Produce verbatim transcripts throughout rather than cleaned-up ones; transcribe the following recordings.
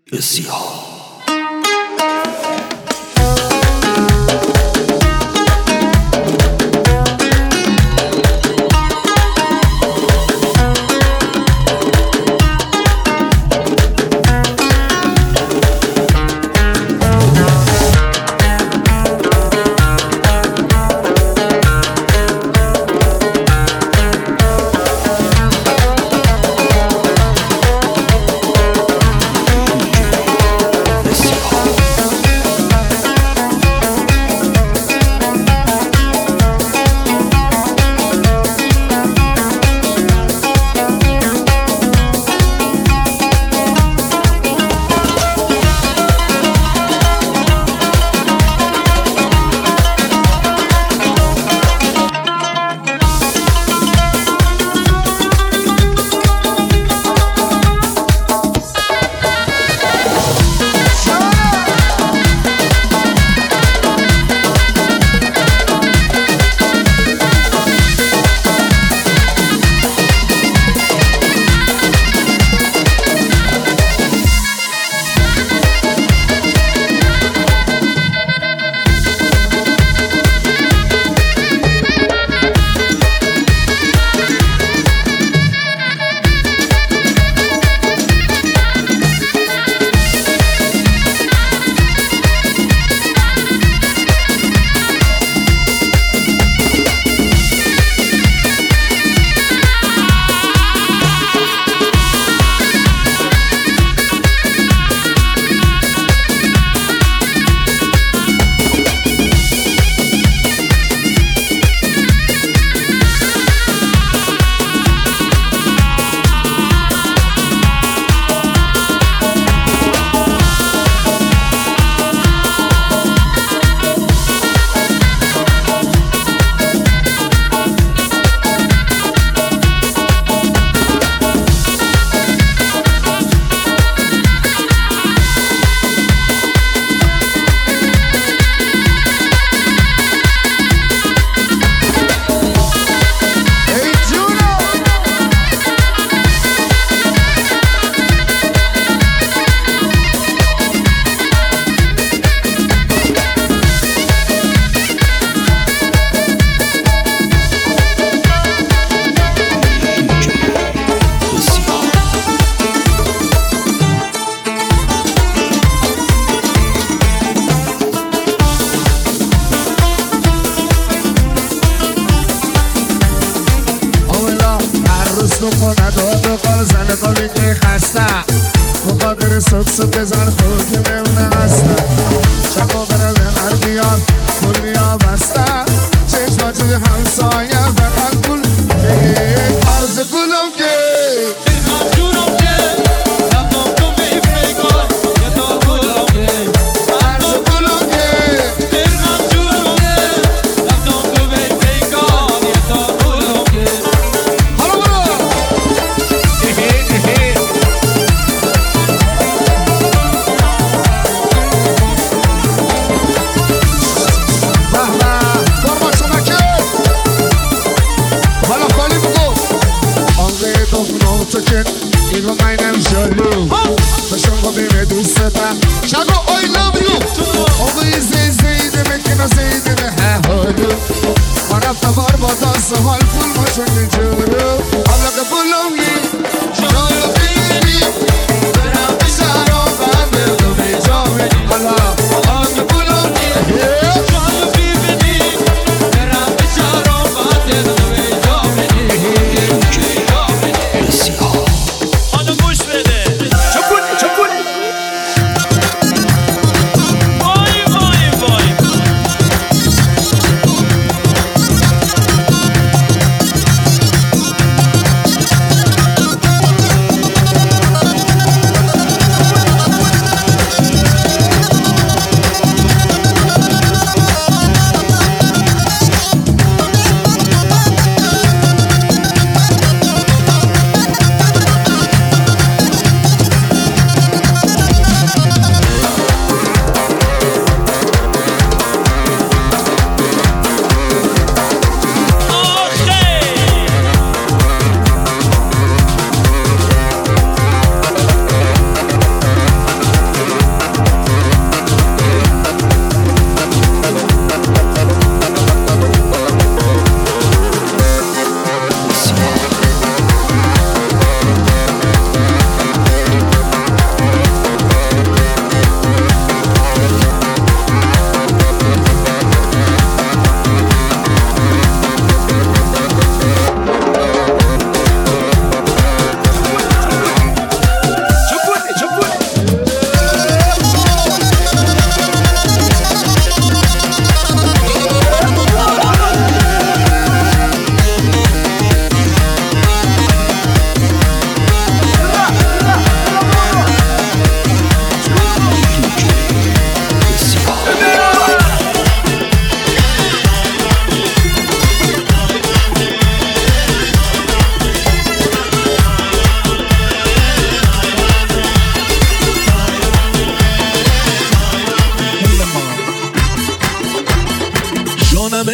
بسیار سکس بزن خود که بمونه هستن شبا بره به هر بیان پول بیا بستن چشما توی همسایه فقط پول بگیر عرض پولم که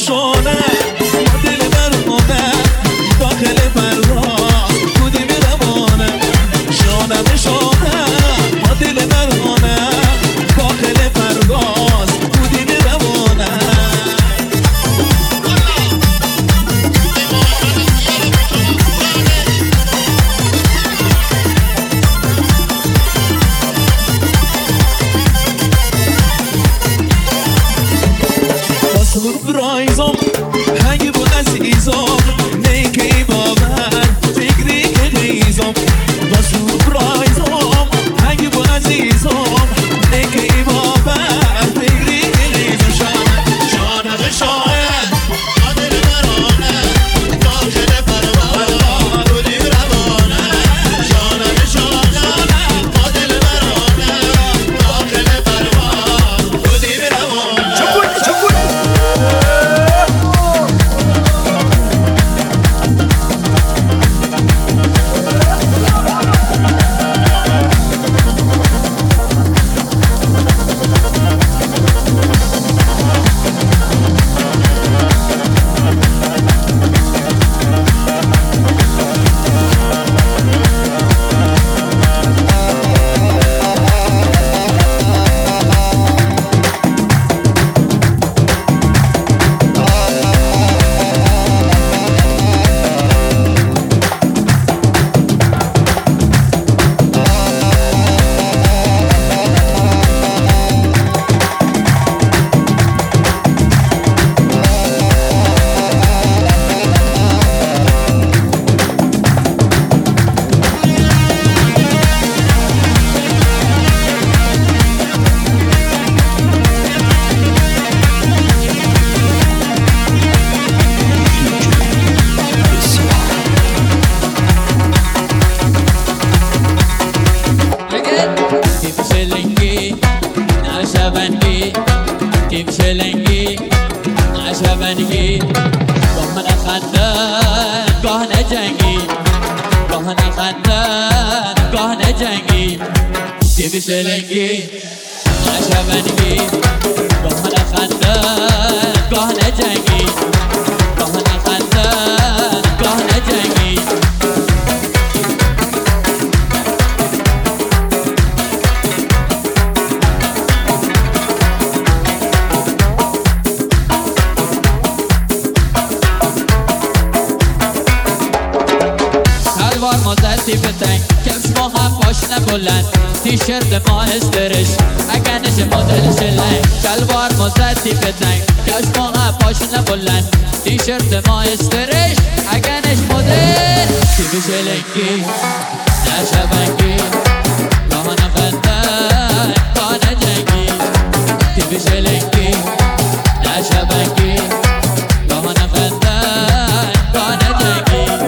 شونه با دل برونه داخل پرواز بودی میروانه شونه به شونه با دل برونه داخل پرواز بودی میروانه برایزم هنگی بود عزیزم نیکی باور فکری که دیزم بسو برایزم هنگی بود عزیزم نیکی باور فکری که دیزم شانه شانه به شانه قادر برانه داخل پروانه بودی روانه شانه به شانه قادر برانه داخل پروانه بودی روانه چپوی چپوی شلنگی نشونگی گاه نخندن گاه نجنگی گاه نخندن گاه نجنگی سلوار مزدی بتنگ کفش ما هم پاشنه بلند تیشرت ما استرش اگنش مدل شلنگ شلوار مزدی بتنگ کفش ما هم پاشنه بلند تیشرت ما استرش اگنش مدل تیب شلنگی نشونگی گاه نخندن گاه نجنگی تیب شلنگی نشونگی گاه نخندن گاه نجنگی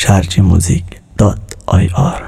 شرجی موزیک دات آی آر